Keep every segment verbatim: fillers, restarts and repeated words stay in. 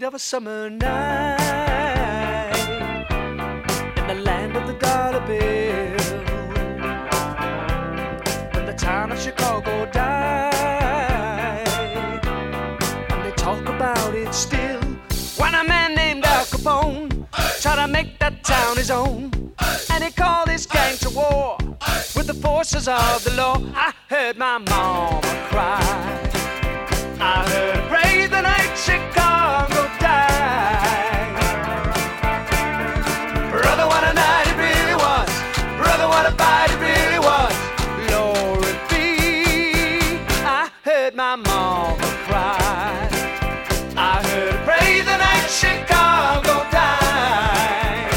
of a summer night in the land of the dollar bill, when the town of Chicago died, and they talk about it still. When a man named Al Capone tried to make that town his own, and he called his gang to war with the forces of the law, I heard my mama cry. I heard her pray the night Chicago died. Brother, what a night it really was. Brother, what a fight it really was. Glory be. I heard my mama cry. I heard her pray the night Chicago died.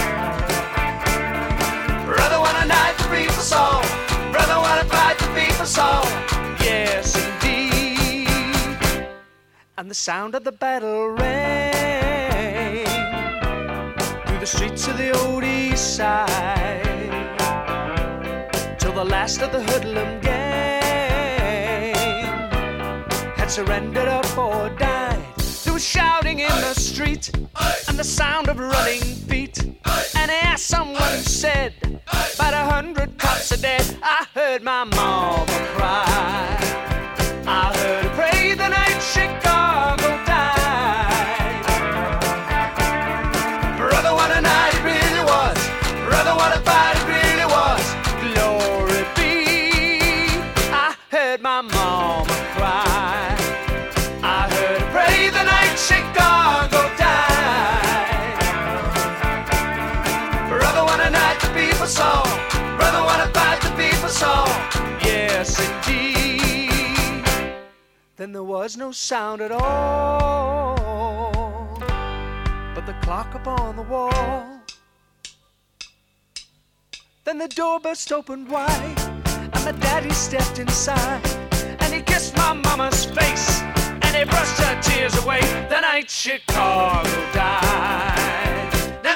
Brother, what a night the people saw. Brother, what a fight the people saw. Yes, indeed. And the sound of the battle rang through the streets of the old east side, till the last of the hoodlum gang had surrendered up or died. There was shouting in the street and the sound of running feet, and as someone said, about a hundred cops are dead. I heard my mama cry. I heard her pray the night Chicago died. Brother, what a night it really was. Brother, what a fight it really was. Glory be. I heard my mama cry. I heard her pray the night Chicago died. Brother, what a night the people saw. Brother, what a fight the people saw. Yes, indeed. Then there was no sound at all but the clock upon the wall. Then the door burst open wide and the daddy stepped inside, and he kissed my mama's face and he brushed her tears away. The night Chicago died. The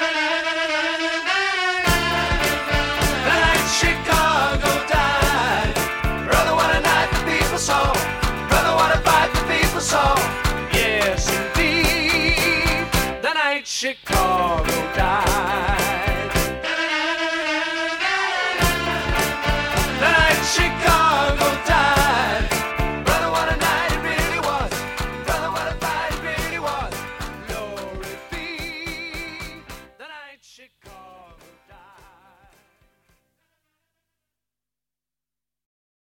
night Chicago died. Brother, what a night the people saw. Brother, what a fight the people saw. Yes, indeed. The night Chicago